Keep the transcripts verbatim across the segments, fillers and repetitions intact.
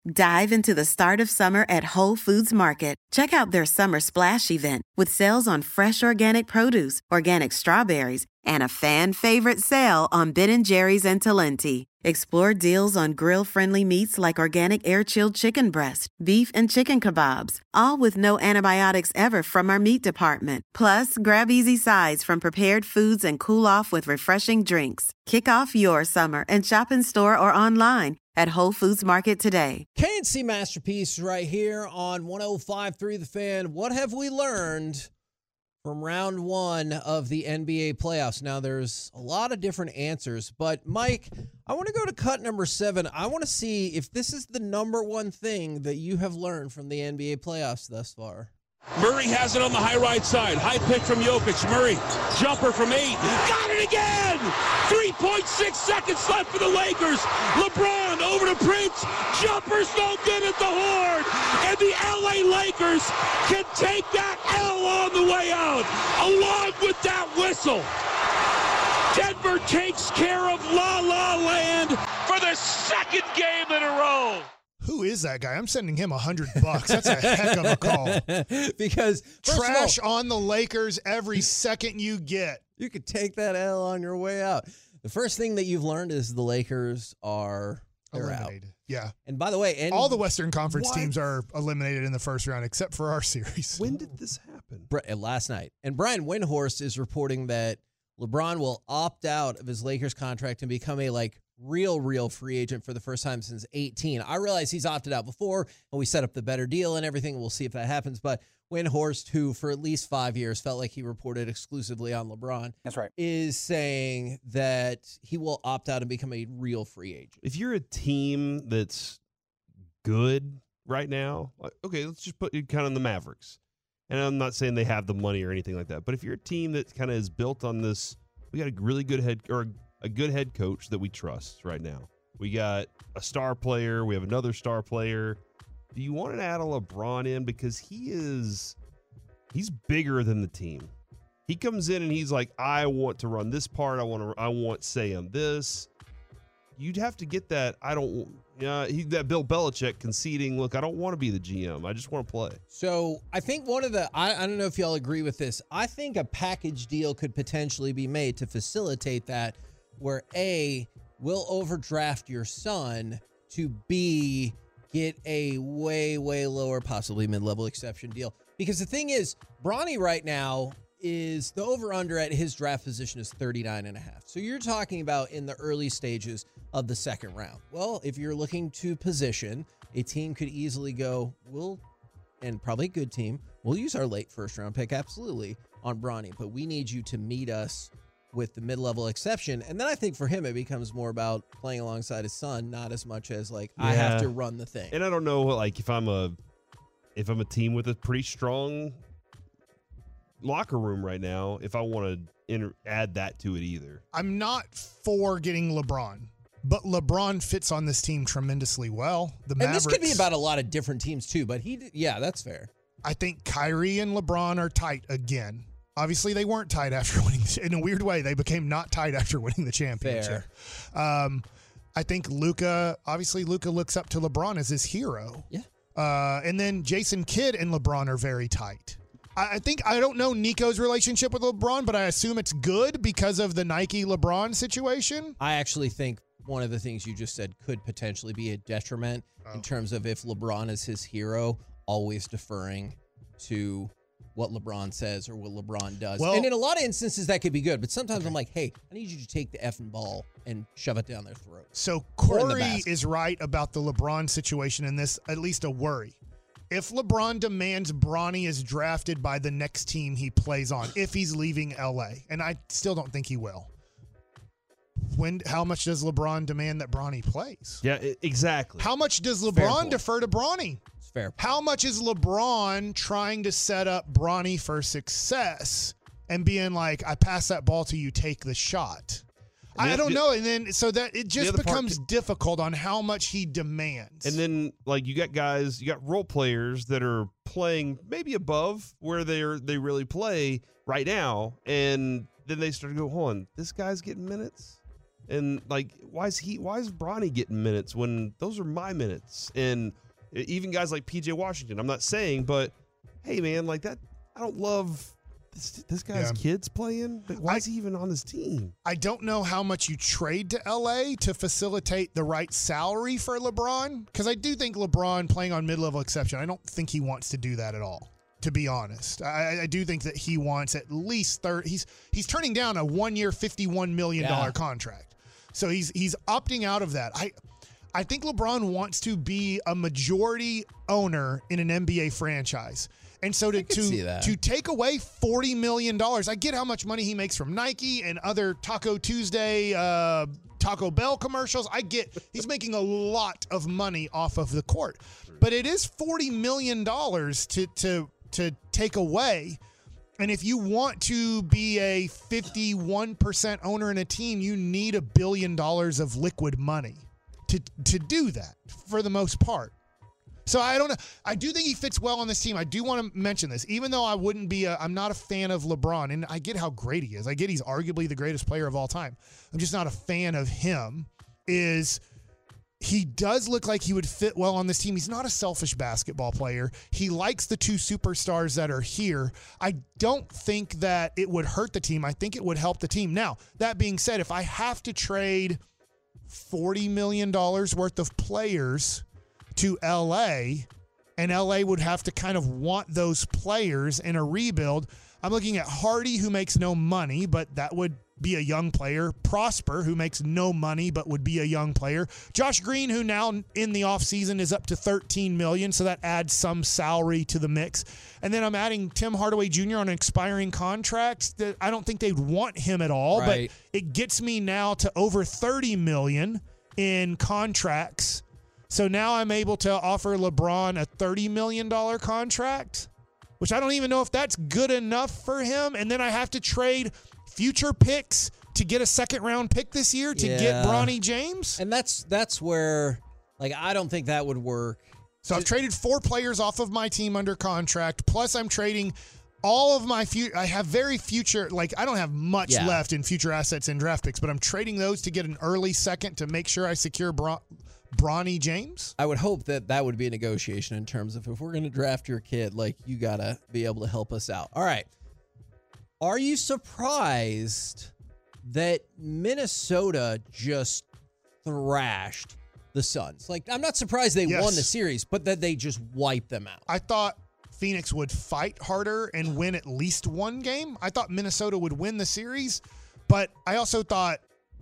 Dive into the start of summer at Whole Foods Market. Check out their Summer Splash event with sales on fresh organic produce, organic strawberries, and a fan-favorite sale on Ben and Jerry's and Talenti. Explore deals on grill-friendly meats like organic air-chilled chicken breast, beef and chicken kebabs, all with no antibiotics ever from our meat department. Plus, grab easy sides from prepared foods and cool off with refreshing drinks. Kick off your summer and shop in store or online at Whole Foods Market today. K and C Masterpiece right here on one oh five point three The Fan. What have we learned from round one of the N B A playoffs? Now, there's a lot of different answers, but Mike, I want to go to cut number seven. I want to see if this is the number one thing that you have learned from the N B A playoffs thus far. Murray has it on the high right side. High pick from Jokic. Murray, jumper from eight. Got it again! three point six seconds left for the Lakers. LeBron over to Prince. Jumper's no good at the horn. And the L A Lakers can take that L on the way out, along with that whistle. Denver takes care of La La Land for the second game in a row. Who is that guy? I'm sending him a hundred bucks. That's a heck of a call. Because trash all, on the Lakers every second you get. You could take that L on your way out. The first thing that you've learned is the Lakers are they're eliminated. Out. Yeah. And by the way, and all the Western Conference what? teams are eliminated in the first round except for our series. When did this happen? Last night. And Brian Windhorst is reporting that LeBron will opt out of his Lakers contract and become a like real, real free agent for the first time since eighteen. I realize he's opted out before, and we set up the better deal and everything. We'll see if that happens. But Windhorst, who for at least five years felt like he reported exclusively on LeBron, that's right, is saying that he will opt out and become a real free agent. If you're a team that's good right now, okay, let's just put you kind of in the Mavericks. And I'm not saying they have the money or anything like that, but if you're a team that kind of is built on this, we got a really good head or a good head coach that we trust right now. We got a star player. We have another star player. Do you want to add a LeBron in? Because he is, he's bigger than the team. He comes in and he's like, I want to run this part. I want to, I want say on this. You'd have to get that. I don't, yeah, he, that Bill Belichick conceding, look, I don't want to be the G M. I just want to play. So I think one of the, I, I don't know if y'all agree with this. I think a package deal could potentially be made to facilitate that, where A, will overdraft your son, to B, get a way, way lower, possibly mid-level exception deal. Because the thing is, Bronny right now is, the over-under at his draft position is thirty-nine and a half. So you're talking about in the early stages of the second round. Well, if you're looking to position, a team could easily go, we'll, and probably a good team, we'll use our late first-round pick, absolutely, on Bronny, but we need you to meet us with the mid-level exception. And then I think for him, it becomes more about playing alongside his son, not as much as like, yeah. I have to run the thing. And I don't know, like if I'm a, if I'm a team with a pretty strong locker room right now, if I want to inter- add that to it either. I'm not for getting LeBron, but LeBron fits on this team tremendously well. The and Mavericks, this could be about a lot of different teams too, but he, did, yeah, that's fair. I think Kyrie and LeBron are tight again. Obviously, they weren't tight after winning. In a weird way, they became not tight after winning the championship. Um, I think Luka, obviously, Luka looks up to LeBron as his hero. Yeah. Uh, and then Jason Kidd and LeBron are very tight. I, I think, I don't know Nico's relationship with LeBron, but I assume it's good because of the Nike LeBron situation. I actually think one of the things you just said could potentially be a detriment oh. in terms of if LeBron is his hero, always deferring to what LeBron says or what LeBron does. Well, and in a lot of instances, that could be good. But sometimes okay. I'm like, hey, I need you to take the effing ball and shove it down their throat. So Corey is right about the LeBron situation in this, at least a worry. If LeBron demands Bronny is drafted by the next team he plays on, if he's leaving L A, and I still don't think he will, when how much does LeBron demand that Bronny plays? Yeah, exactly. How much does LeBron defer to Bronny? Fair. How much is LeBron trying to set up Bronny for success and being like, I pass that ball to you, take the shot? I don't know. And then so that it just becomes part, difficult on how much he demands. And then like you got guys, you got role players that are playing maybe above where they're they really play right now. And then they start to go, hold on, this guy's getting minutes. And like, why is he? Why is Bronny getting minutes when those are my minutes? And even guys like P J Washington. I'm not saying, but hey, man, like that. I don't love this, this guy's Yeah. kids playing. But why I- is he even on this team? I don't know how much you trade to L A to facilitate the right salary for LeBron, because I do think LeBron playing on mid-level exception, I don't think he wants to do that at all, to be honest. I, I do think that he wants at least thirty. He's he's turning down a one-year, fifty-one million dollars Yeah. contract. So he's he's opting out of that. I I think LeBron wants to be a majority owner in an N B A franchise. And so to could see to, that. to take away forty million dollars, I get how much money he makes from Nike and other Taco Tuesday, uh, Taco Bell commercials. I get he's making a lot of money off of the court. But it is forty million dollars to to to take away. And if you want to be a fifty-one percent owner in a team, you need a billion dollars of liquid money to to do that for the most part. So I don't know. I do think he fits well on this team. I do want to mention this, even though I wouldn't be a, I'm not a fan of LeBron, and I get how great he is. I get he's arguably the greatest player of all time. I'm just not a fan of him. Is he does look like he would fit well on this team. He's not a selfish basketball player. He likes the two superstars that are here. I don't think that it would hurt the team. I think it would help the team. Now, that being said, if I have to trade forty million dollars worth of players to L A, and L A would have to kind of want those players in a rebuild, I'm looking at Hardy, who makes no money, but that would be a young player. Prosper, who makes no money, but would be a young player. Josh Green, who now in the offseason is up to thirteen million dollars, so that adds some salary to the mix. And then I'm adding Tim Hardaway Junior on an expiring contract that I don't think they'd want him at all, Right. but it gets me now to over thirty million dollars in contracts. So now I'm able to offer LeBron a thirty million dollars contract, which I don't even know if that's good enough for him. And then I have to trade future picks to get a second round pick this year to Yeah. get Bronny James. And that's that's where, like, I don't think that would work. So I've traded four players off of my team under contract. Plus I'm trading all of my future. I have very future, like I don't have much Yeah. left in future assets and draft picks, but I'm trading those to get an early second to make sure I secure Bron- Bronny James. I would hope that that would be a negotiation in terms of if we're going to draft your kid, like, you got to be able to help us out. All right. Are you surprised that Minnesota just thrashed the Suns? Like, I'm not surprised they Yes. won the series, but that they just wiped them out. I thought Phoenix would fight harder and win at least one game. I thought Minnesota would win the series, but I also thought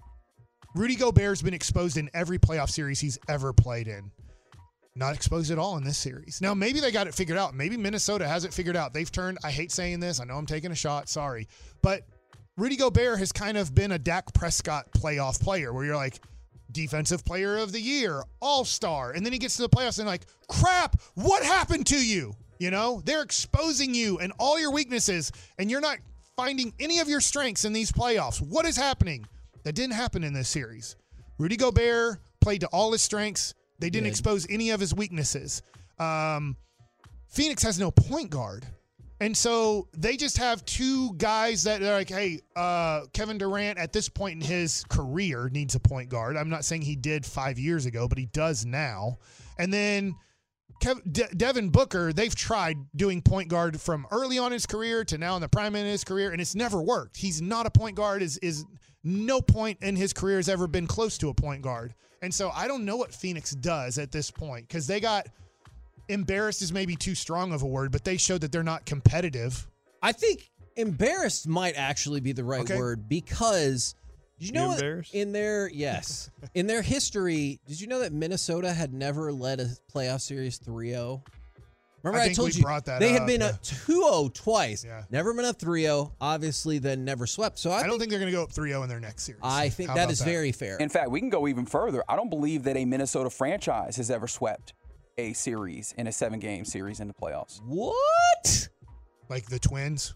Rudy Gobert's been exposed in every playoff series he's ever played in. Not exposed at all in this series. Now, maybe they got it figured out. Maybe Minnesota has it figured out. They've turned, I hate saying this, I know I'm taking a shot, sorry, but Rudy Gobert has kind of been a Dak Prescott playoff player where you're like, defensive player of the year, all-star, and then he gets to the playoffs and like, crap, what happened to you? You know, they're exposing you and all your weaknesses, and you're not finding any of your strengths in these playoffs. What is happening? That didn't happen in this series. Rudy Gobert played to all his strengths. They didn't Good. expose any of his weaknesses. Um, Phoenix has no point guard. And so they just have two guys that are like, hey, uh, Kevin Durant at this point in his career needs a point guard. I'm not saying he did five years ago, but he does now. And then Kev- De- Devin Booker, they've tried doing point guard from early on in his career to now in the prime in his career, and it's never worked. He's not a point guard. Is is no point in his career has ever been close to a point guard. And so I don't know what Phoenix does at this point because they got embarrassed is maybe too strong of a word, but they showed that they're not competitive. I think embarrassed might actually be the right Okay. word because did you know You what- embarrassed? in their yes in their history, did you know that Minnesota had never led a playoff series three oh? Remember I I, think told we you brought that they had up, been yeah. a two oh twice, Yeah. never been a three oh, obviously then never swept. So I, I, think, don't think they're going to go up three oh in their next series. I think How that about is very fair. In fact, we can go even further. I don't believe that a Minnesota franchise has ever swept a series in a seven-game series in the playoffs. What? like the Twins.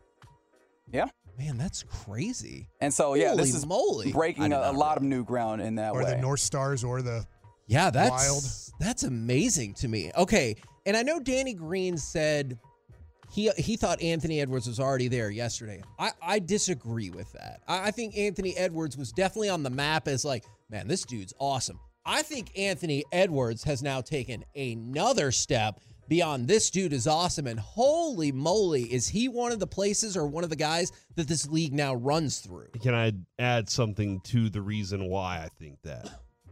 Yeah. Man, that's crazy. And so, yeah, Holy this is moly. I breaking did a, a not lot of realize. new ground in that Or way. the North Stars or the Yeah, that's Wild. that's amazing to me. Okay, and I know Danny Green said he he thought Anthony Edwards was already there yesterday. I, I disagree with that. I, I think Anthony Edwards was definitely on the map as like, man, this dude's awesome. I think Anthony Edwards has now taken another step beyond this dude is awesome. And holy moly, is he one of the places or one of the guys that this league now runs through? Can I add something to the reason why I think that?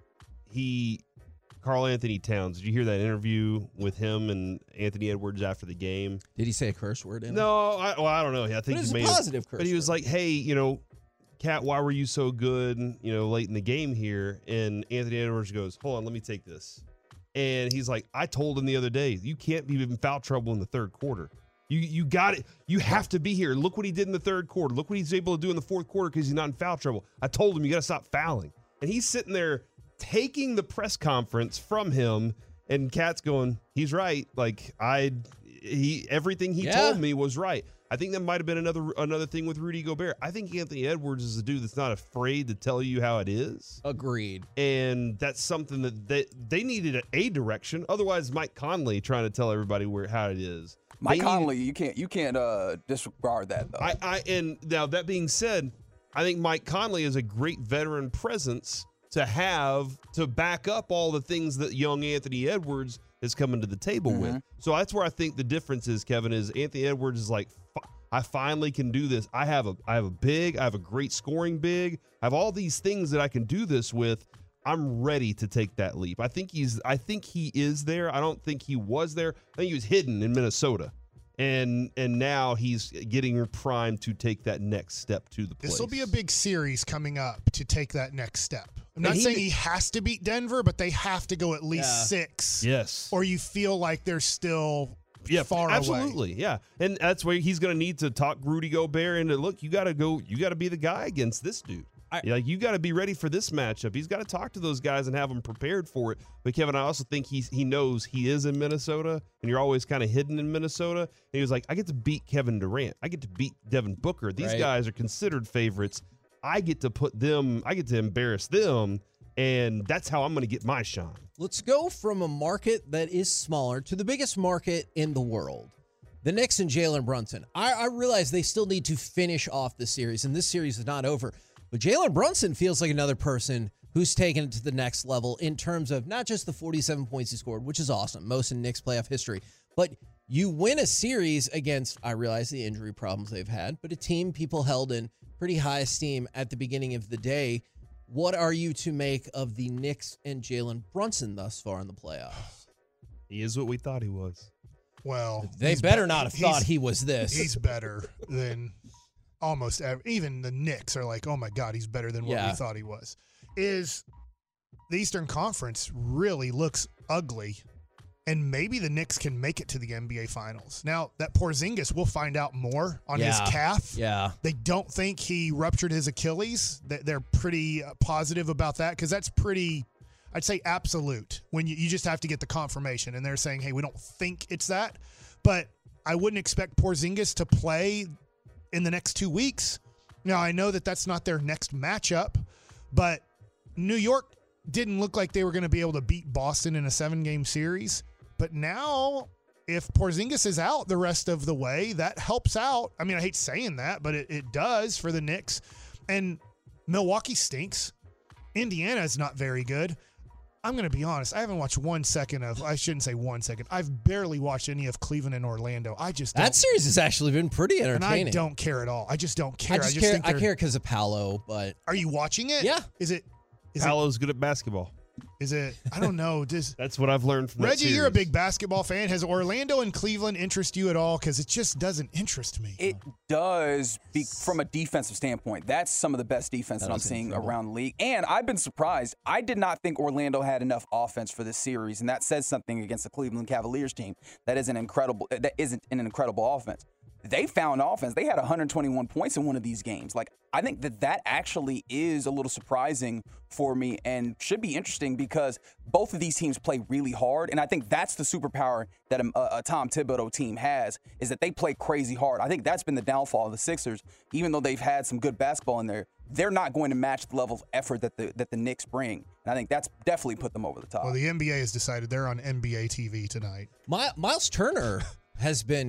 He, Karl Anthony Towns, did you hear that interview with him and Anthony Edwards after the game? Did he say a curse word in it? No, I, well, I don't know. I think But it was he a may have- positive curse But he was word. like, hey, you know, Cat, why were you so good, you know, late in the game here? And Anthony Edwards goes, hold on, let me take this. And he's like, I told him the other day, you can't be in foul trouble in the third quarter. You you got it. You have to be here. Look what he did in the third quarter. Look what he's able to do in the fourth quarter because he's not in foul trouble. I told him you got to stop fouling. And he's sitting there taking the press conference from him, and Cat's going, he's right. Like I, he everything he Yeah. told me was right. I think that might have been another another thing with Rudy Gobert. I think Anthony Edwards is a dude that's not afraid to tell you how it is. Agreed. And that's something that they, they needed a, a direction. Otherwise, Mike Conley trying to tell everybody where how it is. Mike They Conley, you can't you can't uh, disregard that though. I, I and now that being said, I think Mike Conley is a great veteran presence to have to back up all the things that young Anthony Edwards is coming to the table Mm-hmm. with. So that's where I think the difference is, Kevin, is Anthony Edwards is like, I finally can do this. I have a I have a big, I have a great scoring big. I have all these things that I can do this with. I'm ready to take that leap. I think he's I think he is there. I don't think he was there. I think he was hidden in Minnesota. And and now he's getting primed to take that next step to the place. This will be a big series coming up to take that next step. I'm not And he saying did- he has to beat Denver, but they have to go at least Yeah. six. Yes. Or you feel like they're still Yeah, far away. absolutely. Yeah. And that's where he's going to need to talk Rudy Gobert into, look, you got to go, you got to be the guy against this dude. I- Yeah, like you got to be ready for this matchup. He's got to talk to those guys and have them prepared for it. But Kevin, I also think he's he knows he is in Minnesota, and you're always kind of hidden in Minnesota. And he was like, I get to beat Kevin Durant. I get to beat Devin Booker. These Right. guys are considered favorites. I get to put them, I get to embarrass them, and that's how I'm going to get my shine. Let's go from a market that is smaller to the biggest market in the world. The Knicks and Jalen Brunson. I, I realize they still need to finish off the series, and this series is not over. But Jalen Brunson feels like another person who's taken it to the next level in terms of not just the forty-seven points he scored, which is awesome, most in Knicks playoff history, but you win a series against, I realize the injury problems they've had, but a team people held in pretty high esteem at the beginning of the day. What are you to make of the Knicks and Jalen Brunson thus far in the playoffs? He is what we thought he was. Well, They he's better be- not have he's- thought he was this. He's better than almost ev- even the Knicks are like, oh my God, he's better than what Yeah. we thought he was. Is the Eastern Conference really looks ugly, and maybe the Knicks can make it to the N B A Finals. Now, that Porzingis, we'll find out more on his Yeah. calf. Yeah. They don't think he ruptured his Achilles. They- They're pretty uh, positive about that because that's pretty, I'd say, absolute when you, you just have to get the confirmation. And they're saying, hey, we don't think it's that. But I wouldn't expect Porzingis to play in the next two weeks. Now, I know that that's not their next matchup, but New York didn't look like they were going to be able to beat Boston in a seven-game series. But now, if Porzingis is out the rest of the way, that helps out. I mean, I hate saying that, but it, it does for the Knicks. And Milwaukee stinks. Indiana is not very good. I'm going to be honest. I haven't watched one second of, I shouldn't say one second. I've barely watched any of Cleveland and Orlando. I just don't. That series has actually been pretty and entertaining. I don't care at all. I just don't care. I just, I just care. think I they're- care because of Paolo, but Are you watching it? Yeah. Is it? Is Paolo's good at basketball. it? Is it? I don't know. Just That's what I've learned from that Reggie, you're a series. big basketball fan. Has Orlando and Cleveland interest you at all? Because it just doesn't interest me. It does, be, from a defensive standpoint. That's some of the best defense that I'm was in seeing trouble. around the league. And I've been surprised. I did not think Orlando had enough offense for this series, and that says something against the Cleveland Cavaliers team. That is an incredible. That isn't an incredible offense. They found offense. They had one hundred twenty-one points in one of these games. Like, I think that that actually is a little surprising for me and should be interesting because both of these teams play really hard. And I think that's the superpower that a, a Tom Thibodeau team has, is that they play crazy hard. I think that's been the downfall of the Sixers. Even though they've had some good basketball in there, they're not going to match the level of effort that the that the Knicks bring. And I think that's definitely put them over the top. Well, the N B A has decided they're on N B A T V tonight. My, Miles Turner has been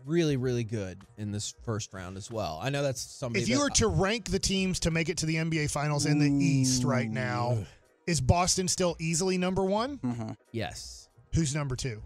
really, really good in this first round as well. I know that's somebody. If you that, were to rank the teams to make it to the N B A Finals in the East right now, is Boston still easily number one? Mm-hmm. Yes. Who's number two?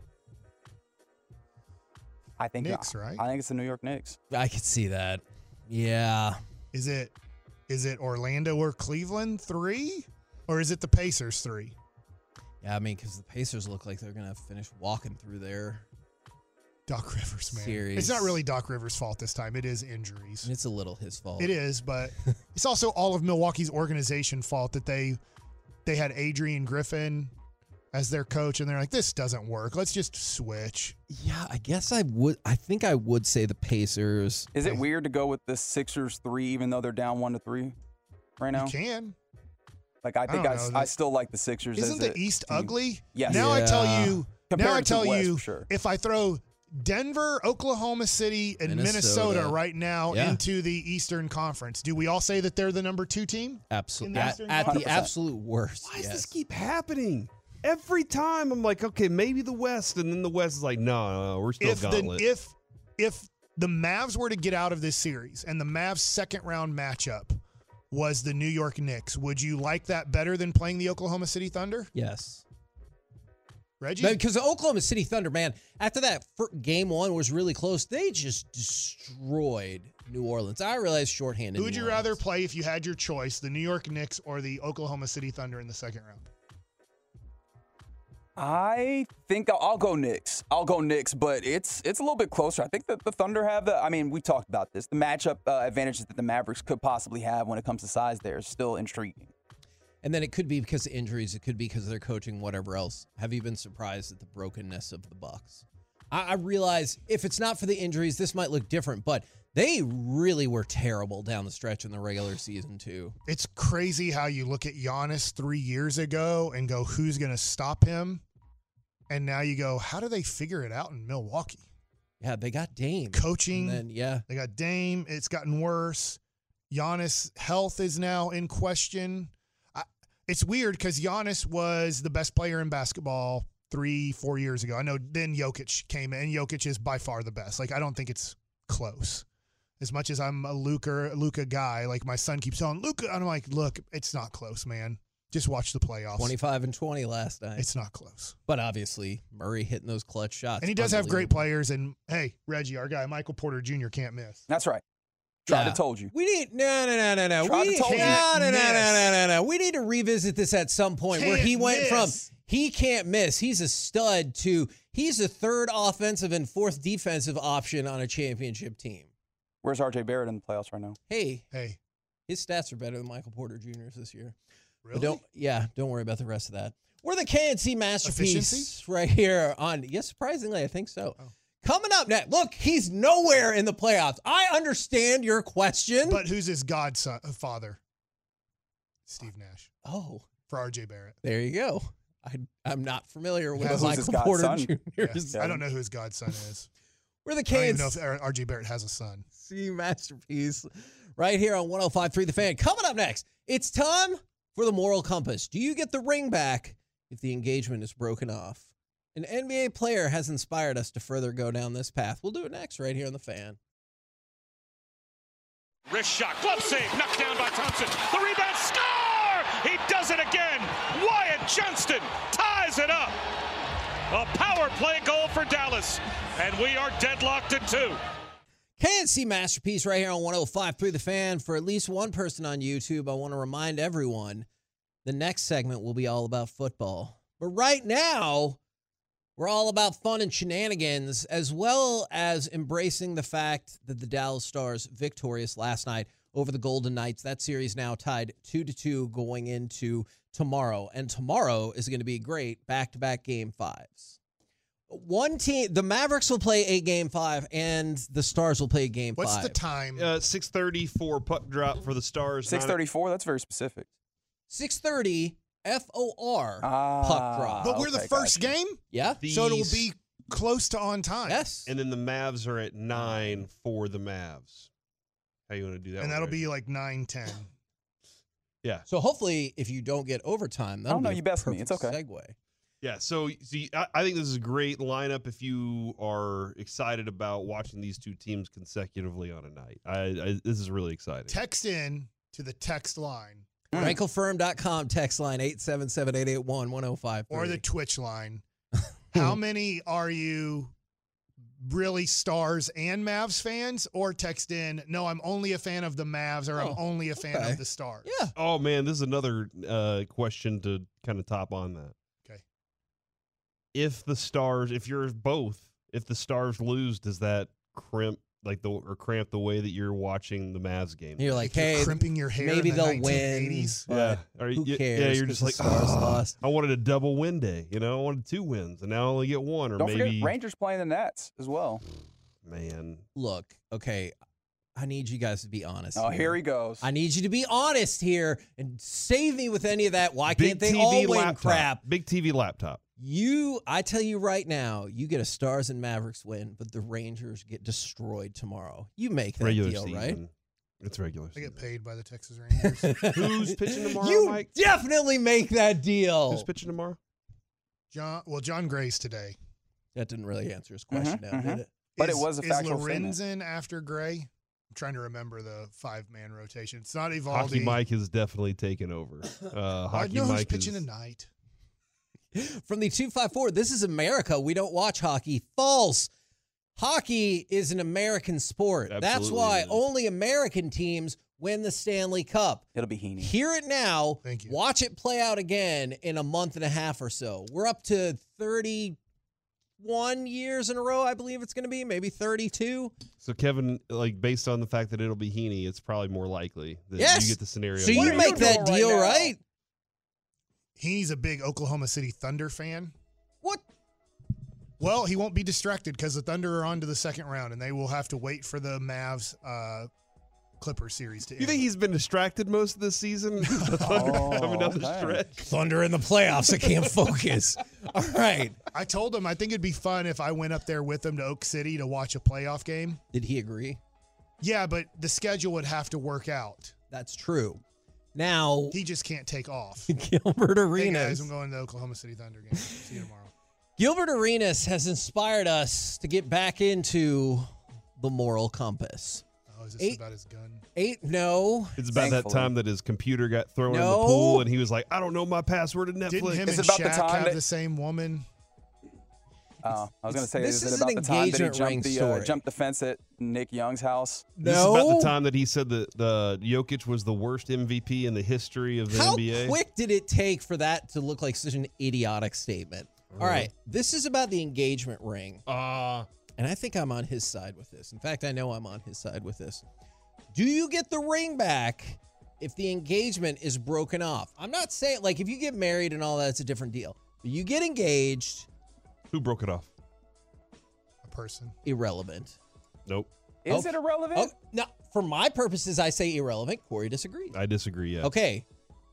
I think Knicks, I, right? I think it's the New York Knicks. I could see that. Yeah. Is it is it Orlando or Cleveland three? Or is it the Pacers three? Yeah, I mean, because the Pacers look like they're going to finish walking through there. Doc Rivers, man. Series. It's not really Doc Rivers' fault this time. It is injuries. It's a little his fault. It is, but it's also all of Milwaukee's organization fault that they they had Adrian Griffin as their coach, and they're like, this doesn't work. Let's just switch. Yeah, I guess I would. I think I would say the Pacers. Is it weird to go with the Sixers three, even though they're down one to three right now? You can. Like I think I I, don't know. I, still like the Sixers. Isn't as the a East team. ugly? Yes. Now I tell Yeah. you. Compared now I to tell the West, you, for sure. if I throw Denver, Oklahoma City, and Minnesota, Minnesota. right now Yeah. into the Eastern Conference, do we all say that they're the number two team? Absolutely. In the At, Eastern at the Conference? absolute worst. Why does yes. this keep happening? Every time I'm like, okay, maybe the West, and then the West is like, no, no, no we're still If the gauntlet. if if the Mavs were to get out of this series and the Mavs' second round matchup was the New York Knicks, would you like that better than playing the Oklahoma City Thunder? Yes. Reggie? Because the Oklahoma City Thunder, man, after that fir- game one was really close, they just destroyed New Orleans. I realize shorthanded. Who would New you Orleans. rather play if you had your choice, the New York Knicks or the Oklahoma City Thunder in the second round? I think I'll, I'll go Knicks. I'll go Knicks, but it's it's a little bit closer. I think that the Thunder have the. I mean, we talked about this. The matchup uh, advantages that the Mavericks could possibly have when it comes to size there is still intriguing. And then it could be because of injuries. It could be because of their coaching, whatever else. Have you been surprised at the brokenness of the Bucks? I, I realize if it's not for the injuries, this might look different, but they really were terrible down the stretch in the regular season, too. It's crazy how you look at Giannis three years ago and go, who's going to stop him? And now you go, how do they figure it out in Milwaukee? Yeah, they got Dame. Coaching. And then, yeah. They got Dame. It's gotten worse. Giannis' health is now in question. I, it's weird because Giannis was the best player in basketball three, four years ago. I know then Jokic came in. Jokic is by far the best. Like, I don't think it's close. As much as I'm a Luka, Luka guy, like my son keeps telling Luka, I'm like, look, it's not close, man. Just watch the playoffs. twenty-five and twenty last night. It's not close. But obviously, Murray hitting those clutch shots. And he does have great Unbelievable. players. And, hey, Reggie, our guy, Michael Porter Junior can't miss. That's right. Tried Yeah. to told you. We need no no no no no. Tried We to need, told no, you. no, no, no, Miss. no, no, no. We need to revisit this at some point where he Can't went miss. from he can't miss. He's a stud to he's a third offensive and fourth defensive option on a championship team. Where's R J Barrett in the playoffs right now? Hey, Hey, his stats are better than Michael Porter Junior's this year. really? But don't yeah, don't worry about the rest of that. We're the K N C masterpiece Efficiency? right here on. Yes, surprisingly, I think so. Oh. Coming up next, look, he's nowhere in the playoffs. I understand your question. But who's his godson, uh, father? Steve Nash oh, for R J Barrett. there you go. I, I'm not familiar with Yeah, the who's his Michael Porter godson? Junior's. I don't know who his godson is. We're the I don't even know K N if R J Barrett has a son. C masterpiece right here on one oh five point three The Fan. Coming up next, it's time for the moral compass. Do you get the ring back if the engagement is broken off? An N B A player has inspired us to further go down this path. We'll do it next right here on The Fan. Wrist shot, glove save, knocked down by Thompson. The rebound, score! He does it again. Wyatt Johnston ties it up. A power play goal for Dallas, and we are deadlocked at two. K N C masterpiece right here on one oh five point three The Fan. For at least one person on YouTube, I want to remind everyone the next segment will be all about football. But right now, we're all about fun and shenanigans, as well as embracing the fact that the Dallas Stars victorious last night over the Golden Knights. That series now tied two to two going into tomorrow. And tomorrow is going to be great back-to-back game fives. One team, the Mavericks will play a game five, and the Stars will play a game What's five. the time? Uh, six thirty for puck drop for the Stars. six thirty-four. That's very specific. six thirty F O R Ah, puck drop. but we're the okay, first gotcha. game, Yeah? The so it'll s- be close to on time. Yes. And then the Mavs are at nine for the Mavs. How you want to do that? And one, that'll Reggie? be like nine ten. yeah. So hopefully, if you don't get overtime, that'll Oh, no, be a you best me. perfect It's okay. segue. Yeah, so, so you, I, I think this is a great lineup if you are excited about watching these two teams consecutively on a night. I, I This is really exciting. Text in to the text line. Rankle Firm dot com text line eight seven seven, eight eight one, one oh five three. Or the Twitch line. How many are you really Stars and Mavs fans? Or text in, no, I'm only a fan of the Mavs, or Oh, I'm only a fan okay. of the Stars. Yeah. Oh, man, this is another uh, question to kind of top on that. Okay. If the Stars, if you're both, if the Stars lose, does that crimp like the or cramp the way that you're watching the Mavs game? You're like, You're hey, crimping your hair maybe in the they'll nineteen win. eighties. but Yeah, or who you- cares? yeah, you're 'cause just the like, Stars "Oh, lost. I wanted a double win day. You know, I wanted two wins, and now I only get one, or Don't maybe forget Rangers playing the Nets as well. man. Look, okay, I need you guys to be honest. Oh, here he goes. I need you to be honest here and save me with any of that. Why Big can't they T V all win laptop. crap? Big T V laptop. You, I tell you right now, you get a Stars and Mavericks win, but the Rangers get destroyed tomorrow. You make that Regular deal, season. right? It's regular I get season. paid by the Texas Rangers. Who's pitching tomorrow, you Mike? definitely make that deal. Who's pitching tomorrow? John, well, John Gray's today. That didn't really answer his question, Mhm, now, mhm. did it? But it Is- was a is factual statement. Lorenzen after Gray? I'm trying to remember the five-man rotation. It's not Evaldi. Hockey Mike has definitely taken over. Uh, I Hockey know who's Mike pitching is, tonight. From the two five four, this is America. We don't watch hockey. False. Hockey is an American sport. That's Absolutely why is. only American teams win the Stanley Cup. It'll be Heaney. Hear it now. Thank you. Watch it play out again in a month and a half or so. We're up to thirty-one years in a row, I believe it's going to be, maybe thirty-two. So Kevin, like based on the fact that it'll be Heaney, it's probably more likely that Yes. you get the scenario. So What you are make you that doing right deal, now? right? He's a big Oklahoma City Thunder fan. What? Well, he won't be distracted because the Thunder are on to the second round, and they will have to wait for the Mavs uh, Clippers series to end. You think he's been distracted most of this season? The Thunder Oh, coming down the okay. stretch. Thunder in the playoffs. I can't focus. All right. I told him I think it'd be fun if I went up there with him to Oak City to watch a playoff game. Did he agree? Yeah, but the schedule would have to work out. That's true. Now, He just can't take off. Gilbert Hey Arenas. guys, I'm going to the Oklahoma City Thunder game. See you tomorrow. Gilbert Arenas has inspired us to get back into the moral compass. Oh, is this Eight- about his gun? Eight, no. It's about that Thankfully. time that his computer got thrown in the No. pool, and he was like, "I don't know my password to Netflix." Didn't him Is and it about the Shaq time have that- the same woman? Uh, I was going to say, This is is it an about the time that he engagement ring jumped the, story. uh, jumped the fence at Nick Young's house? This No. is about the time that he said that the Jokic was the worst M V P in the history of the How N B A. quick did it take for that to look like such an idiotic statement? All right. This is about the engagement ring. Uh, And I think I'm on his side with this. In fact, I know I'm on his side with this. Do you get the ring back if the engagement is broken off? I'm not saying, like, if you get married and all that, it's a different deal. But you get engaged, who broke it off? A person. irrelevant. Nope. Is Oh. it irrelevant? Oh, no, for my purposes, I say irrelevant. Corey disagrees. I disagree. Yeah. Okay.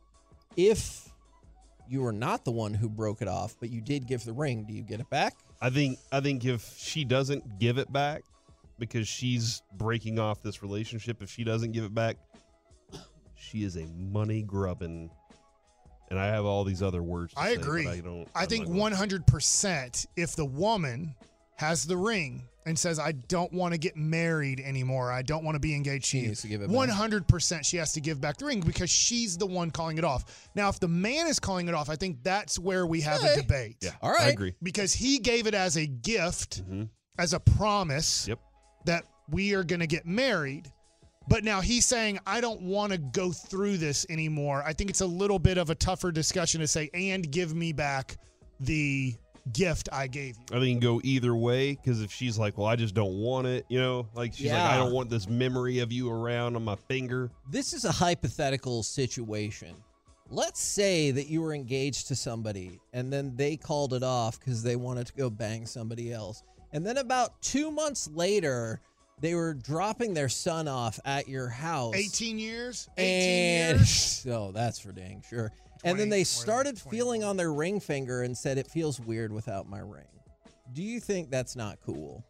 If you were not the one who broke it off, but you did give the ring, do you get it back? I think I think if she doesn't give it back because she's breaking off this relationship, if she doesn't give it back, she is a money grubbing. And I have all these other words. To I say, but agree. I don't. I I'm think not gonna- one hundred percent if the woman has the ring and says, I don't want to get married anymore, I don't want to be engaged to She you, needs to give it back. one hundred percent she has to give back the ring because she's the one calling it off. Now, if the man is calling it off, I think that's where we have Okay. a debate. Yeah. All I right. agree. Because he gave it as a gift, Mhm. as a promise Yep. that we are going to get married. But now he's saying, I don't want to go through this anymore. I think it's a little bit of a tougher discussion to say, and give me back the gift I gave you. I think it can go either way because if she's like, well, I just don't want it, you know, like she's like, Yeah. I don't want this memory of you around on my finger. This is a hypothetical situation. Let's say that you were engaged to somebody and then they called it off because they wanted to go bang somebody else. And then about two months later, they were dropping their son off at your house. eighteen years? eighteen And years? oh, that's for dang sure. And then twenty, they more than started twenty. feeling on their ring finger and said, it feels weird without my ring. Do you think that's not cool?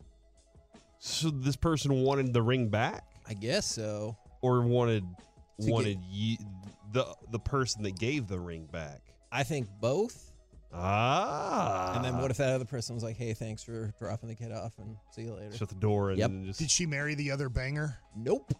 So this person wanted the ring back I guess so. or wanted To wanted you, the the person that gave the ring back. I think both. Ah. And then what if that other person was like, hey, thanks for dropping the kid off and see you later? Shut the door and Yep. then just. Did she marry the other banger? Nope.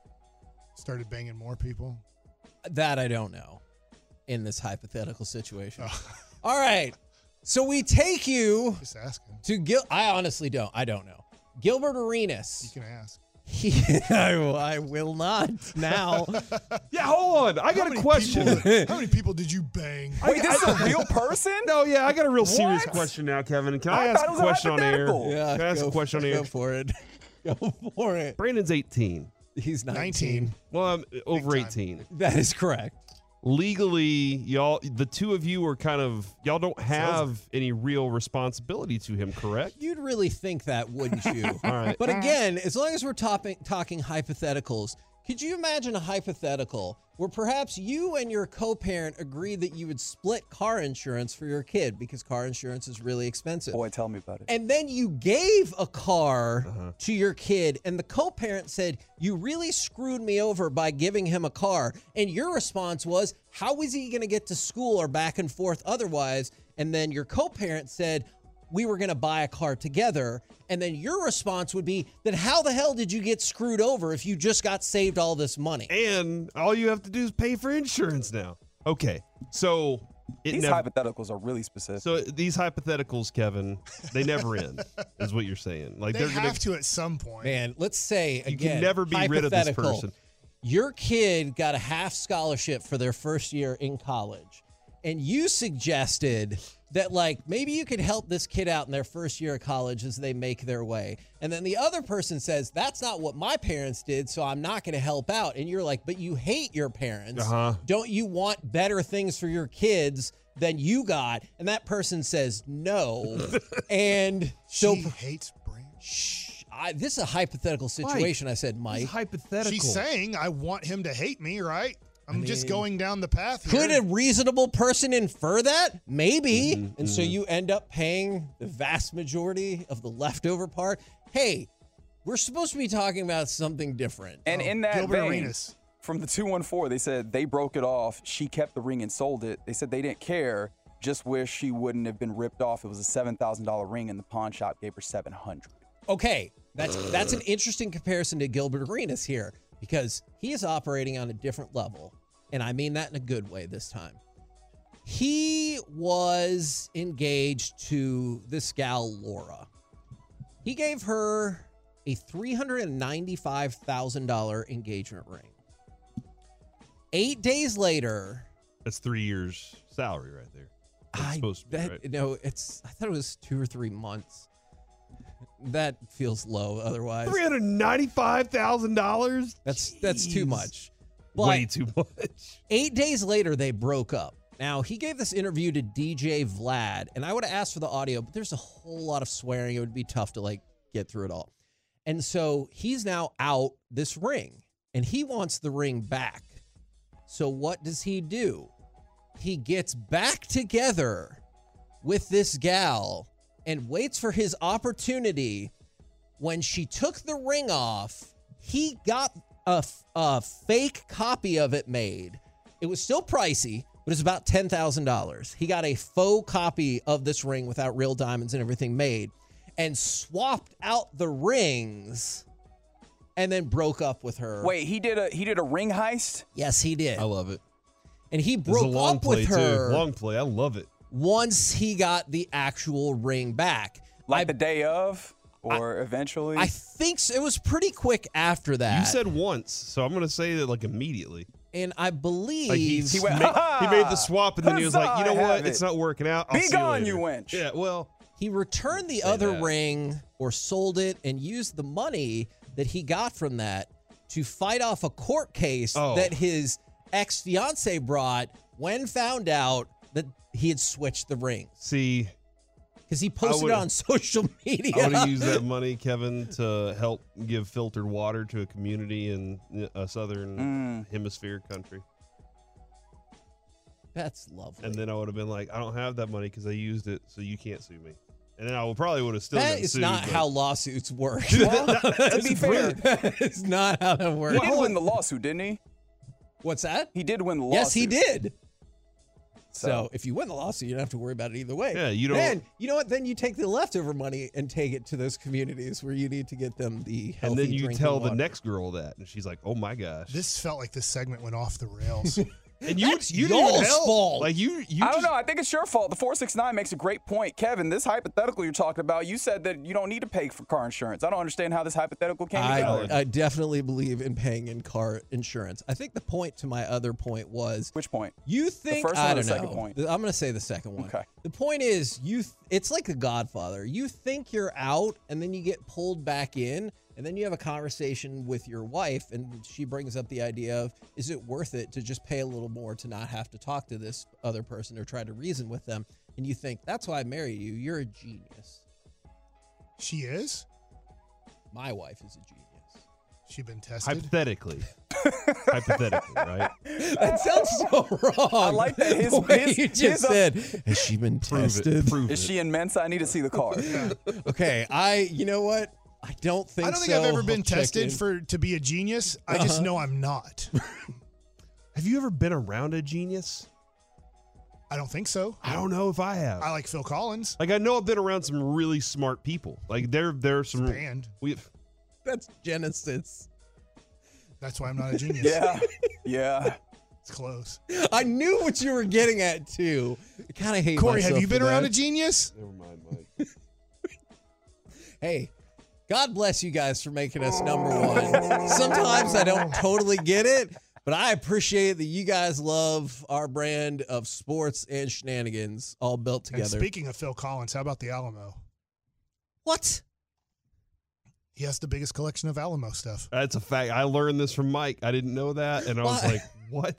Started banging more people? That I don't know in this hypothetical situation. Oh. All right. So we take you Just asking. to Gil. I honestly don't. I don't know. Gilbert Arenas. You can ask. He, I, I will not now. Yeah, hold on. I got a question. People, how many people did you bang? Wait, this is a real person? No, yeah, I got a real serious What? question now, Kevin. Can I, I ask thought it a was a question on air? hypothetical. Yeah, Can I ask go, a question on air? Go for it. Go for it. Brandon's eighteen. He's nineteen. nineteen. Well, I'm over time. eighteen. That is correct. Legally, y'all, the two of you are kind of, y'all don't have any real responsibility to him, correct? You'd really think that, wouldn't you? All right. But again, as long as we're topping, talking hypotheticals, could you imagine a hypothetical where perhaps you and your co-parent agreed that you would split car insurance for your kid because car insurance is really expensive? Boy, tell me about it. And then you gave a car Uh-huh. to your kid, and the co-parent said, you really screwed me over by giving him a car. And your response was, how is he going to get to school or back and forth otherwise? And then your co-parent said, we were going to buy a car together. And then your response would be, then how the hell did you get screwed over if you just got saved all this money? And all you have to do is pay for insurance now. Okay, so it These never. hypotheticals are really specific. So these hypotheticals, Kevin, they never end, is what you're saying. Like They they're have gonna. to at some point. Man, let's say, You again, can never be rid of this hypothetical, person. Your kid got a half scholarship for their first year in college, and you suggested that, like, maybe you could help this kid out in their first year of college as they make their way. And then the other person says, that's not what my parents did, so I'm not going to help out. And you're like, but you hate your parents. Uh-huh. Don't you want better things for your kids than you got? And that person says no. And so She hates Brand. Shh. I, this is a hypothetical situation, I said, It's Mike. hypothetical. She's saying, I want him to hate me, right? I'm I just mean, going down the path here. Could a reasonable person infer that? Maybe. Mhm, and so mhm. you end up paying the vast majority of the leftover part. Hey, we're supposed to be talking about something different. and in that Gilbert vein, Arenas. from the two one four, they said they broke it off. She kept the ring and sold it. They said they didn't care. Just wish she wouldn't have been ripped off. It was a seven thousand dollars ring, and the pawn shop gave her seven hundred dollars. Okay, that's that's an interesting comparison to Gilbert Arenas here because he is operating on a different level, and I mean that in a good way this time. He was engaged to this gal, Laura. He gave her a three hundred ninety-five thousand dollars engagement ring. Eight days later, That's three years salary right there. That's I, supposed to be, that, right? no, it's I thought it was two or three months. That feels low otherwise. three hundred ninety-five thousand dollars? That's that's too much. But Way too much. eight days later, they broke up. Now, he gave this interview to D J Vlad, and I would have asked for the audio, but there's a whole lot of swearing. It would be tough to, like, get through it all. And so he's now out this ring, and he wants the ring back. So what does he do? He gets back together with this gal and waits for his opportunity. When she took the ring off, he got a, a fake copy of it made. It was still pricey, but it's about ten thousand dollars. He got a faux copy of this ring without real diamonds and everything made and swapped out the rings and then broke up with her. Wait, he did a he did a ring heist? Yes, he did. I love it. And he This is a broke long up play, with her too. Long play. I love it. once he got the actual ring back. Like I, the day of? Or eventually? I think so. It was pretty quick after that. You said once, so I'm going to say that like immediately. And I believe Like he, He went, ma- "Ha-ha! he made the swap, and then he was like, you know Huzzah, I what? have It's it. not working out. I'll Be see gone, you, you later." wench. Yeah, well, he returned the Say other that. ring or sold it and used the money that he got from that to fight off a court case Oh. that his ex-fiance brought when found out that he had switched the rings. see, Because he posted it would've- on social media. I would have used that money, Kevin, to help give filtered water to a community in a southern Mm. hemisphere country. That's lovely. And then I would have been like, I don't have that money because I used it, so you can't sue me. And then I would probably would have still that been is sued. not but- how lawsuits work. Well, to be fair, That is not how that he works. did win the lawsuit, didn't he? What's that? He did win the lawsuit. Yes, he did. So, So- if you win the lawsuit, you don't have to worry about it either way. Yeah, you don't- Then you know what? Then you take the leftover money and take it to those communities where you need to get them the healthy And then you drinking tell water. the next girl that, and she's like, "Oh my gosh!" This felt like this segment went off the rails. and you, That's you didn't y'all's help. fault. Like you, you I don't just, know. I think it's your fault. The four six nine makes a great point. Kevin, this hypothetical you're talking about, you said that you don't need to pay for car insurance. I don't understand how this hypothetical came together. I, I definitely believe in paying in car insurance. I think the point to my other point was Which point? you think first one I or the don't second know. point? The- I'm going to say the second one. Okay. The point is you th- it's like The Godfather. You think you're out and then you get pulled back in and then you have a conversation with your wife and she brings up the idea of is it worth it to just pay a little more to not have to talk to this other person or try to reason with them, and you think that's why I married you. You're a genius. She is? My wife is a genius. She been tested? hypothetically, hypothetically, right? That sounds so wrong. I like that his- the way his- you just his, uh, said. Has she been Prove tested? it. Prove Is it. she in Mensa? I need to see the car. Okay, I. You know what? I don't think. I don't think so. I've ever been I'll check tested in. for to be a genius. I just Uh-huh. know I'm not. Have you ever been around a genius? I don't think so. I don't know if I have. I like Phil Collins. Like I know I've been around some really smart people. Like there, there's some. Band. We That's Genesis. That's why I'm not a genius. Yeah. Yeah. It's close. I knew what you were getting at too. I kind of hate Corey, myself have you for been around that. a genius? Never mind, Mike. Hey, God bless you guys for making us number one. Sometimes I don't totally get it, but I appreciate that you guys love our brand of sports and shenanigans all built And together. speaking of Phil Collins, how about the Alamo? What? He has the biggest collection of Alamo stuff. That's a fact. I learned this from Mike. I didn't know that, and I was Why? like, "What?"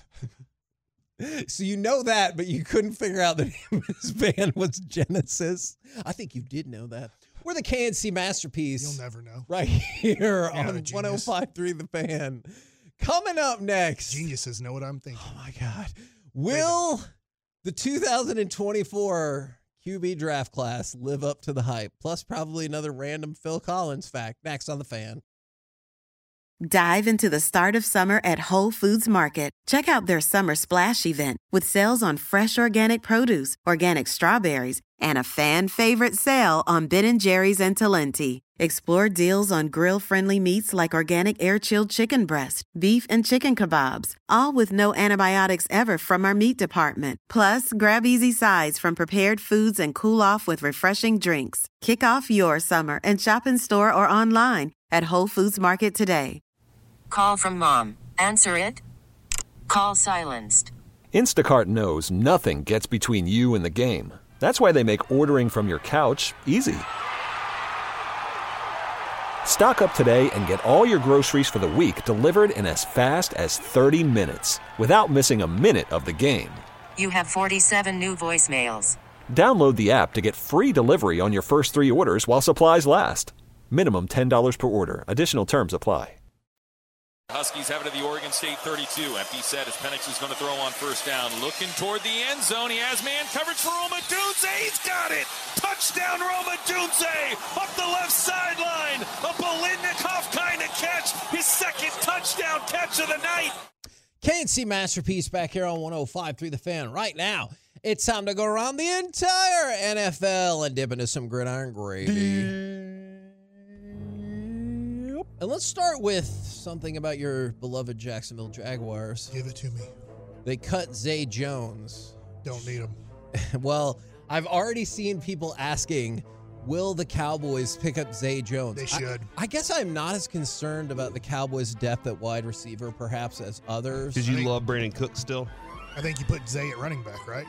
So you know that, but you couldn't figure out the name of his band was Genesis. I think you did know that. We're the K N C Masterpiece. You'll never know. Right here not a on genius. one oh five point three The Fan. Coming up next. Geniuses know what I'm thinking. Oh my God. Will the two thousand twenty-four Q B draft class live up to the hype? Plus, probably another random Phil Collins fact next on The Fan. Dive into the start of summer at Whole Foods Market. Check out their summer splash event with sales on fresh organic produce, organic strawberries, and a fan favorite sale on Ben and Jerry's and Talenti. Explore deals on grill-friendly meats like organic air-chilled chicken breast, beef, and chicken kebabs, all with no antibiotics ever from our meat department. Plus, grab easy sides from prepared foods and cool off with refreshing drinks. Kick off your summer and shop in store or online at Whole Foods Market today. Call from mom. Answer it. Call silenced. Instacart knows nothing gets between you and the game. That's why they make ordering from your couch easy. Stock up today and get all your groceries for the week delivered in as fast as thirty minutes without missing a minute of the game. You have forty-seven new voicemails. Download the app to get free delivery on your first three orders while supplies last. Minimum ten dollars per order. Additional terms apply. Huskies have it at the Oregon State thirty-two. Empty set as Penix is going to throw on first down. Looking toward the end zone. He has man coverage for Roma Dunze. He's got it. Touchdown Roma Dunze up the left sideline. A Bolitnikov kind of catch. His second touchdown catch of the night. K N C Masterpiece back here on one oh five point three The Fan. Right now, it's time to go around the entire N F L and dip into some gridiron gravy. And let's start with something about your beloved Jacksonville Jaguars. Give it to me. They cut Zay Jones. Don't need him. Well, I've already seen people asking, will the Cowboys pick up Zay Jones? They should. I, I guess I'm not as concerned about the Cowboys' depth at wide receiver, perhaps, as others. Because you think- love Brandon Cook still. I think you put Zay at running back, right?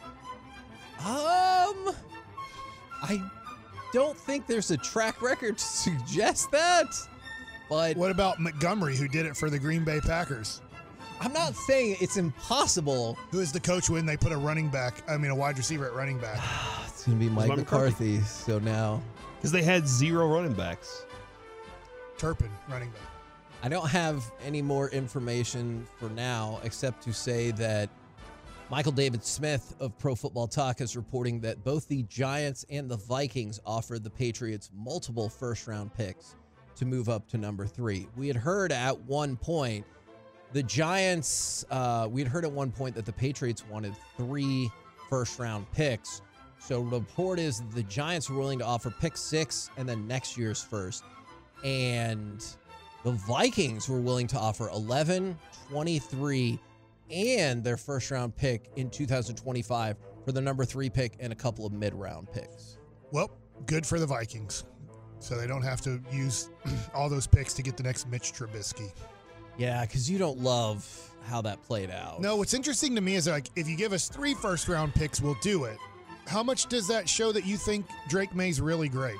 Um, I don't think there's a track record to suggest that. But What about Montgomery, who did it for the Green Bay Packers? I'm not saying it's impossible. Who is the coach when they put a running back, I mean, a wide receiver at running back? It's going to be Mike Mike McCarthy. So now Because they had zero running backs. Turpin, running back. I don't have any more information for now, except to say that Michael David Smith of Pro Football Talk is reporting that both the Giants and the Vikings offered the Patriots multiple first-round picks to move up to number three. We had heard at one point The Giants, uh, we'd heard at one point that the Patriots wanted three first-round picks. So the report is that the Giants were willing to offer pick six and then next year's first. And the Vikings were willing to offer eleven, twenty-three, and their first-round pick in two thousand twenty-five for the number three pick and a couple of mid-round picks. Well, good for the Vikings. So they don't have to use all those picks to get the next Mitch Trubisky. Yeah, because you don't love how that played out. No, what's interesting to me is like if you give us three first-round picks, we'll do it. How much does that show that you think Drake May's really great?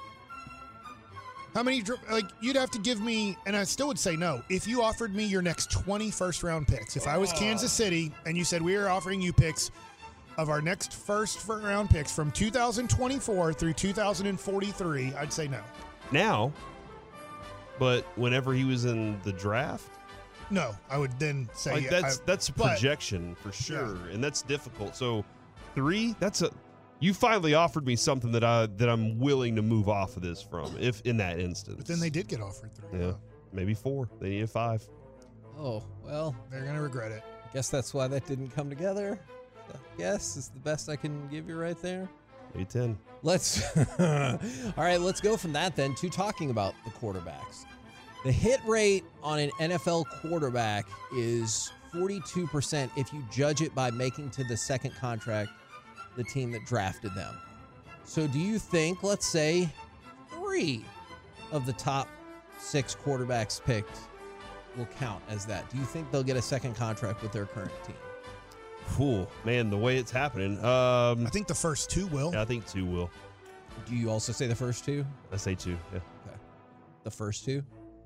How many, like, you'd have to give me, and I still would say no, if you offered me your next twenty first-round picks. If I was Kansas City and you said we are offering you picks of our next first-round picks from two thousand twenty-four through two thousand forty-three, I'd say no. Now, but whenever he was in the draft, no, I would then say like that's I, that's a but, projection for sure, yeah. and that's difficult. So three, that's a you finally offered me something that I that I'm willing to move off of this from, if in that instance. But then they did get offered three. Yeah, maybe four. They needed five. Oh well, they're gonna regret it. I guess that's why that didn't come together. I guess is the best I can give you right there. Maybe ten. Let's all right. Let's go from that then to talking about the quarterbacks. The hit rate on an N F L quarterback is forty-two percent if you judge it by making to the second contract the team that drafted them. So do you think, let's say, three of the top six quarterbacks picked will count as that? Do you think they'll get a second contract with their current team? Cool, man, the way it's happening. Um, I think the first two will. Yeah, I think two will. Do you also say the first two? I say two, yeah. Okay. The first two?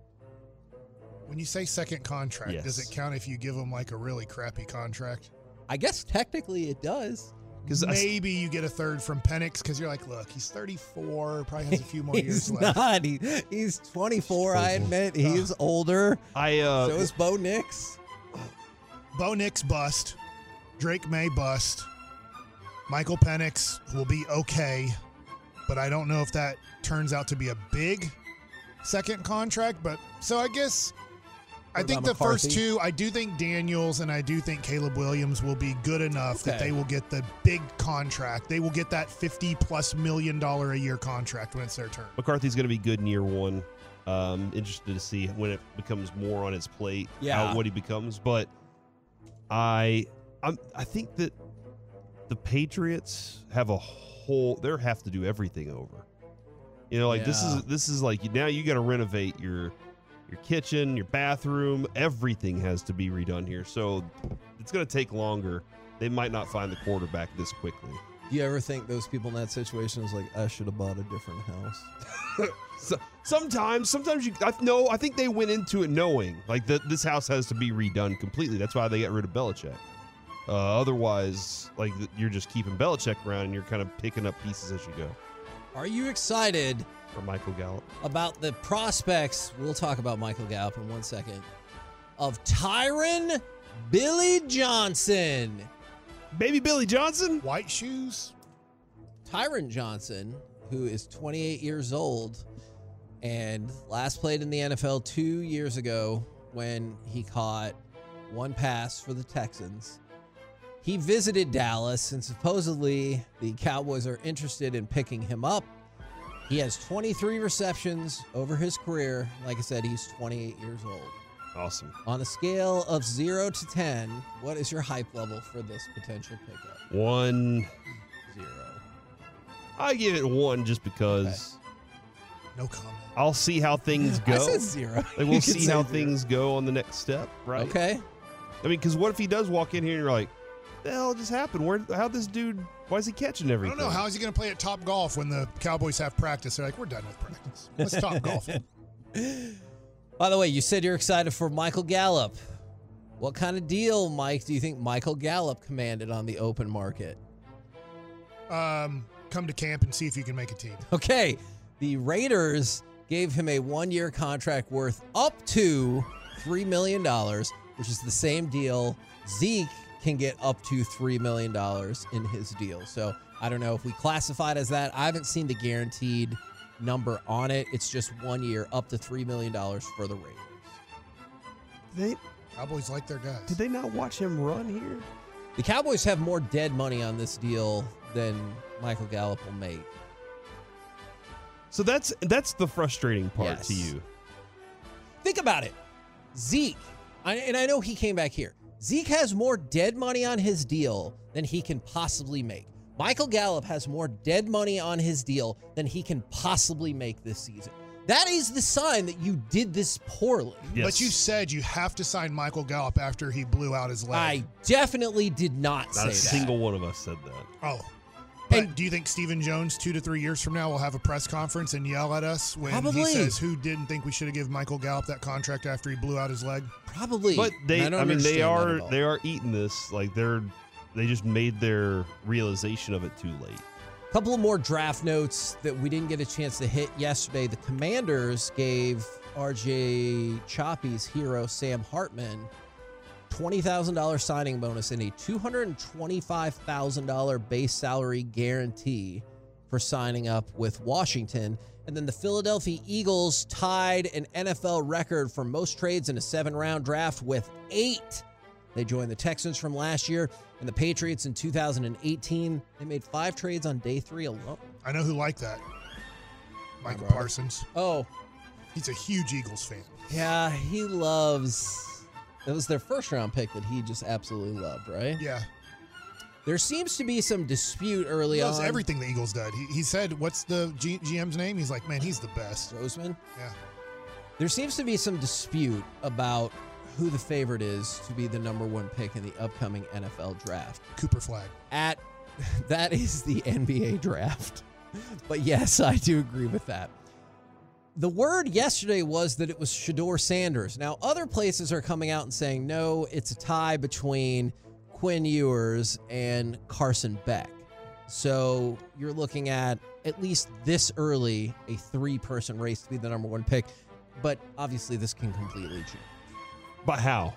When you say second contract, Yes. does it count if you give them like a really crappy contract? I guess technically it does. Because maybe you get a third from Penix because you're like, look, he's thirty-four, probably has a few more years He's left. not. He, he's twenty-four, I admit. He's older. I uh, So is Bo Nix. Bo Nix bust. Drake May bust. Michael Penix will be okay, but I don't know if that turns out to be a big second contract. But so I guess I What think about the first McCarthy? two, I do think Daniels and I do think Caleb Williams will be good enough that Okay. they will get the big contract. They will get that fifty plus million dollar a year contract when it's their turn. McCarthy's going to be good in year one. Um, interested to see when it becomes more on his plate, Yeah. how, what he becomes. But I, I'm, I think that the Patriots have a whole. They have to do everything over. You know, like this Yeah. is this is like now you got to renovate your your kitchen, your bathroom. Everything has to be redone here. So it's going to take longer. They might not find the quarterback this quickly. Do you ever think those people in that situation is like, I should have bought a different house? So, sometimes, sometimes you I, no. I think they went into it knowing like that this house has to be redone completely. That's why they got rid of Belichick. Uh, otherwise, like you're just keeping Belichick around and you're kind of picking up pieces as you go. Are you excited For Michael Gallup, about the prospects? We'll talk about Michael Gallup in one second. Of Tyron Billy Johnson. baby Billy Johnson. White shoes. Tyron Johnson, who is twenty-eight years old and last played in the N F L two years ago when he caught one pass for the Texans. He visited Dallas, and supposedly the Cowboys are interested in picking him up. He has twenty-three receptions over his career. Like I said, he's twenty-eight years old. Awesome. On a scale of zero to ten, what is your hype level for this potential pickup? One. Zero. I give it one just because No comment. I'll see how things go. I said zero. Like You we'll can see say how zero. things go on the next step, right? Okay. I mean, because what if he does walk in here and you're like, the hell just happened? Where? How this dude? Why is he catching I everything? don't know. How is he going to play at Top Golf when the Cowboys have practice? They're like, we're done with practice. Let's Top Golf. By the way, you said you're excited for Michael Gallup. What kind of deal, Mike, do you think Michael Gallup commanded on the open market? Um, come to camp and see if you can make a team. Okay, the Raiders gave him a one-year contract worth up to three million dollars, which is the same deal Zeke can get up to three million dollars in his deal. So I don't know if we classify it as that. I haven't seen the guaranteed number on it. It's just one year, up to three million dollars for the Raiders. They Cowboys like their guys. Did they not watch him run here? The Cowboys have more dead money on this deal than Michael Gallup will make. So that's that's the frustrating part Yes. to you. Think about it. Zeke, I, and I know he came back here. Zeke has more dead money on his deal than he can possibly make. Michael Gallup has more dead money on his deal than he can possibly make this season. That is the sign that you did this poorly. Yes. But you said you have to sign Michael Gallup after he blew out his leg. I definitely did not, Not say a that. single one of us said that. Oh. But And- do you think Stephen Jones, two to three years from now, will have a press conference and yell at us when Probably. he says who didn't think we should have given Michael Gallup that contract after he blew out his leg? Probably. But they, And I, I, don't mean, they understand that are at all. they are eating this like they're they just made their realization of it too late. Couple of more draft notes that we didn't get a chance to hit yesterday. The Commanders gave R J Choppy's hero, Sam Hartman, twenty thousand dollars signing bonus and a two hundred twenty-five thousand dollars base salary guarantee for signing up with Washington. And then the Philadelphia Eagles tied an N F L record for most trades in a seven-round draft with eight. They joined the Texans from last year and the Patriots in two thousand eighteen. They made five trades on day three alone. I know who liked that. Michael Robert. Parsons. Oh, He's a huge Eagles fan. yeah, he loves. It was their first round pick that he just absolutely loved, right? Yeah. There seems to be some dispute early He loves on. everything the Eagles did. He, he said, what's the G- GM's name? He's like, man, he's the best. Roseman. Yeah. There seems to be some dispute about who the favorite is to be the number one pick in the upcoming N F L draft. Cooper Flag. At that is the N B A draft. But yes, I do agree with that. The word yesterday was that it was Shedeur Sanders. Now, other places are coming out and saying, no, it's a tie between Quinn Ewers and Carson Beck. So you're looking at, at least this early, a three-person race to be the number one pick. But obviously, this can completely change. But how?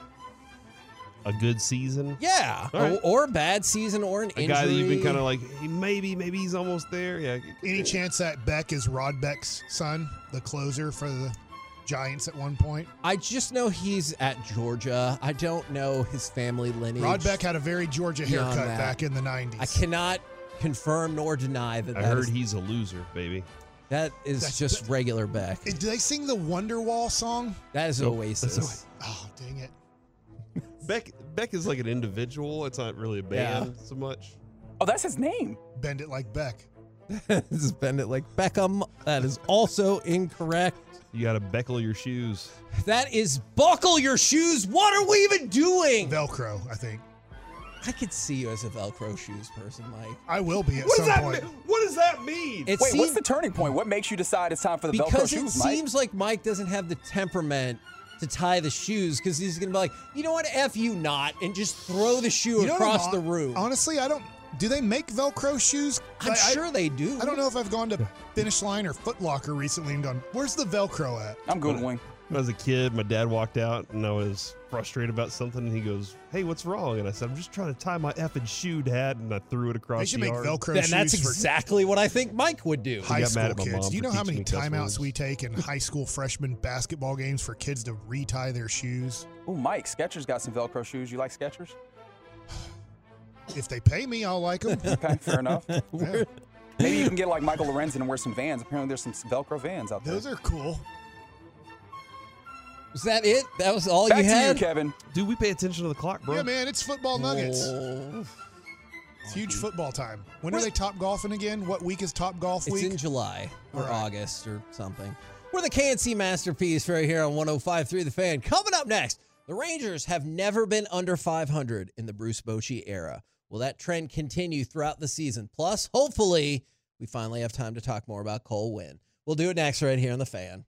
A good season? Yeah, All right. or, or a bad season, or an A injury. guy that you've been kind of like, hey, maybe, maybe he's almost there. Yeah. Any chance that Beck is Rod Beck's son, the closer for the Giants at one point? I just know he's at Georgia. I don't know his family lineage. Rod Beck had a very Georgia Beyond haircut that, back in the nineties. I cannot confirm nor deny that I that heard is, he's a loser, baby. that is That's- just regular Beck. Do they sing the Wonderwall song? That is Nope, Oasis. that's Oh, dang it. Beck Beck is like an individual. It's not really a band so much. Oh, that's his name. Bend it like Beck. This is Bennett like Beckham. That is also incorrect. You got to beckle your shoes. That is buckle your shoes. What are we even doing? Velcro, I think. I could see you as a Velcro shoes person, Mike. I will be at What some does that point. mean? What does that mean? It Wait, seems, what's the turning point? What makes you decide it's time for the Velcro because it shoes, Mike? seems like Mike doesn't have the temperament to tie the shoes because he's going to be like, you know what, F you not, and just throw the shoe You know what I'm across the hon- room. Honestly, I don't. Do they make Velcro shoes? I'm I- I- sure they do. I don't know if I've gone to Finish Line or Foot Locker recently and gone, where's the Velcro at? I'm Googling. When I was a kid, my dad walked out and I was frustrated about something. And he goes, "Hey, what's wrong?" And I said, "I'm just trying to tie my effing shoe, Dad." And I threw it across They should the make yard. Velcro Then shoes that's for exactly what I think Mike would do. high got school mad at my kids. mom Do you for know how teaching many me cuss timeouts words. we take in high school freshman basketball games for kids to retie their shoes? Ooh, Mike, Skechers got some Velcro shoes. You like Skechers? If they pay me, I'll like them. Okay, fair enough. Yeah. Maybe you can get like Michael Lorenzen and wear some Vans. Apparently, there's some Velcro Vans out there. Those are cool. Was that it? That was all Back you to had? you, Kevin. Dude, we pay attention to the clock, bro. Yeah, man, it's football nuggets. Oh. It's huge football time. When are We're- they top golfing again? What week is top golf It's week? in July or All right. August or something. We're the K N C Masterpiece right here on one oh five point three The Fan. Coming up next, the Rangers have never been under five hundred in the Bruce Bochy era. Will that trend continue throughout the season? Plus, hopefully, we finally have time to talk more about Cole Winn. We'll do it next right here on The Fan.